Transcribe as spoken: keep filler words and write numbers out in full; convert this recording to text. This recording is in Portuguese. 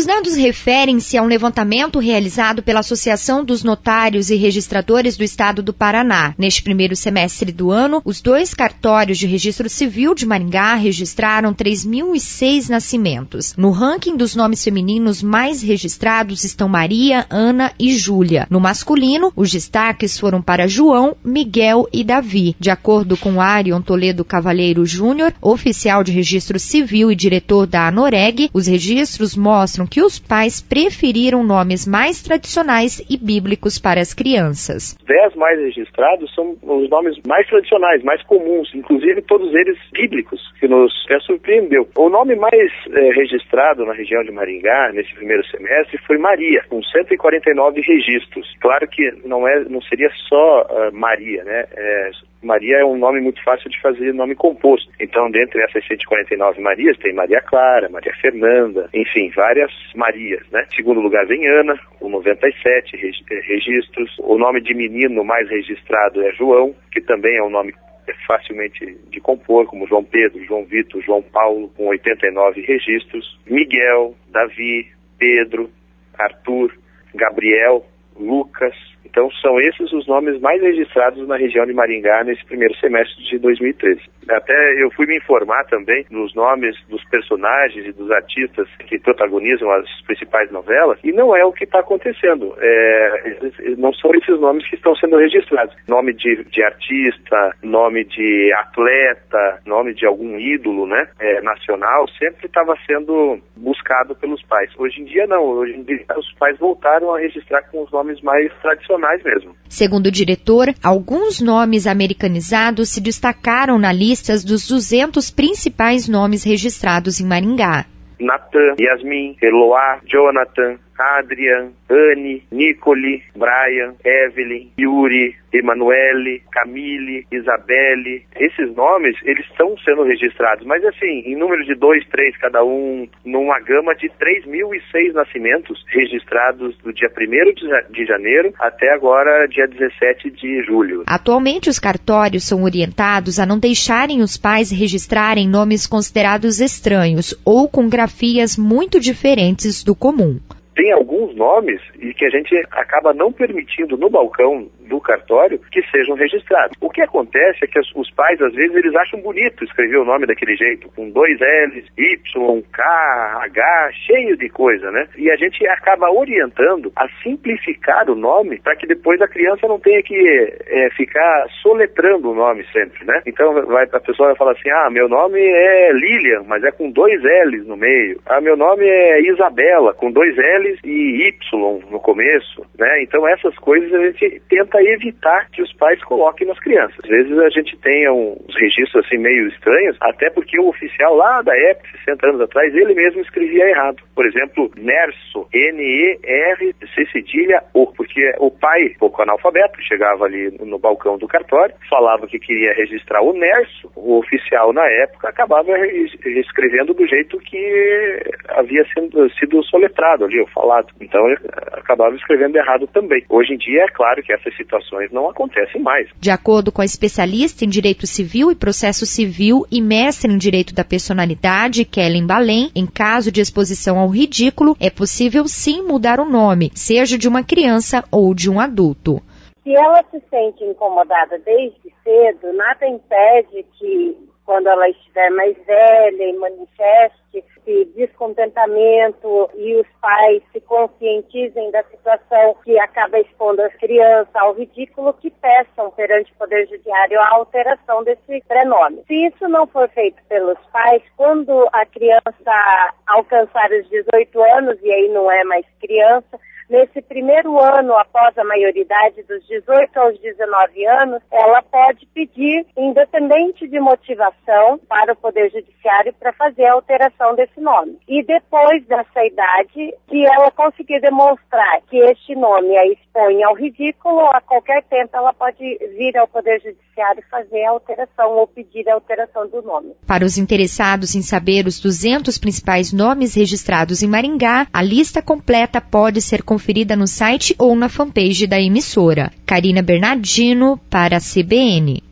Os dados referem-se a um levantamento realizado pela Associação dos Notários e Registradores do Estado do Paraná. Neste primeiro semestre do ano, os dois cartórios de registro civil de Maringá registraram três mil e seis nascimentos. No ranking dos nomes femininos mais registrados estão Maria, Ana e Júlia. No masculino, os destaques foram para João, Miguel e Davi. De acordo com Arion Toledo Cavalheiro Júnior, oficial de registro civil e diretor da ANOREG, os registros mostram que os pais preferiram nomes mais tradicionais e bíblicos para as crianças. Os dez mais registrados são os nomes mais tradicionais, mais comuns, inclusive todos eles bíblicos, que nos até surpreendeu. O nome mais é, registrado na região de Maringá, nesse primeiro semestre, foi Maria, com cento e quarenta e nove registros. Claro que não, é, não seria só uh, Maria, né? É, Maria é um nome muito fácil de fazer nome composto. Então, dentre essas cento e quarenta e nove Marias, tem Maria Clara, Maria Fernanda, enfim, várias Marias, né? Em segundo lugar vem Ana, com noventa e sete registros. O nome de menino mais registrado é João, que também é um nome facilmente de compor, como João Pedro, João Vitor, João Paulo, com oitenta e nove registros. Miguel, Davi, Pedro, Arthur, Gabriel, Lucas. Então são esses os nomes mais registrados na região de Maringá nesse primeiro semestre de dois mil e treze. Até eu fui me informar também nos nomes dos personagens e dos artistas que protagonizam as principais novelas, e não é o que está acontecendo. É, não são esses nomes que estão sendo registrados. Nome de, de artista, nome de atleta, nome de algum ídolo, né, é, nacional, sempre estava sendo buscado pelos pais. Hoje em dia não, hoje em dia os pais voltaram a registrar com os nomes mais tradicionais mesmo. Segundo o diretor, alguns nomes americanizados se destacaram na lista dos duzentos principais nomes registrados em Maringá. Natan, Yasmin, Eloá, Jonathan, Adrian, Anne, Nicole, Brian, Evelyn, Yuri, Emanuele, Camille, Isabelle. Esses nomes, eles estão sendo registrados, mas assim, em número de dois, três cada um, numa gama de três mil e seis nascimentos registrados do dia primeiro de janeiro até agora, dia dezessete de julho. Atualmente, os cartórios são orientados a não deixarem os pais registrarem nomes considerados estranhos ou com grafias muito diferentes do comum. Tem alguns nomes e que a gente acaba não permitindo no balcão do cartório que sejam registrados. O que acontece é que os pais, às vezes, eles acham bonito escrever o nome daquele jeito, com dois L's, Y, K, H, cheio de coisa, né? E a gente acaba orientando a simplificar o nome para que depois a criança não tenha que é, ficar soletrando o nome sempre, né? Então vai, a pessoa vai falar assim, ah, meu nome é Lilian, mas é com dois L's no meio. Ah, meu nome é Isabela, com dois L's e Y no começo, né? Então essas coisas a gente tenta evitar que os pais coloquem nas crianças. Às vezes a gente tem uns registros assim meio estranhos, até porque o oficial lá da época, sessenta anos atrás, ele mesmo escrevia errado. Por exemplo, Nerso, N E R C cedilha O, porque o pai, pouco analfabeto, chegava ali no balcão do cartório, falava que queria registrar o Nerso, o oficial na época acabava escrevendo do jeito que havia sido, sido soletrado ali, ou falado. Então ele acabava escrevendo errado também. Hoje em dia é claro que essas situações não acontecem mais. De acordo com a especialista em Direito Civil e Processo Civil e mestre em Direito da Personalidade, Kellen Balém, em caso de exposição ao ridículo, é possível sim mudar o nome, seja de uma criança ou de um adulto. Se ela se sente incomodada desde cedo, nada impede que, quando ela estiver mais velha e manifeste esse descontentamento e os pais se conscientizem da situação que acaba expondo as crianças ao ridículo, que peçam perante o Poder Judiciário a alteração desse prenome. Se isso não for feito pelos pais, quando a criança alcançar os dezoito anos, e aí não é mais criança, nesse primeiro ano após a maioridade, dos dezoito aos dezenove anos, ela pode pedir, independente de motivação, para o Poder Judiciário para fazer a alteração desse nome. E depois dessa idade, se ela conseguir demonstrar que este nome a expõe ao ridículo, a qualquer tempo ela pode vir ao Poder Judiciário fazer a alteração ou pedir a alteração do nome. Para os interessados em saber os duzentos principais nomes registrados em Maringá, a lista completa pode ser conferida no site ou na fanpage da emissora. Karina Bernardino, para a C B N.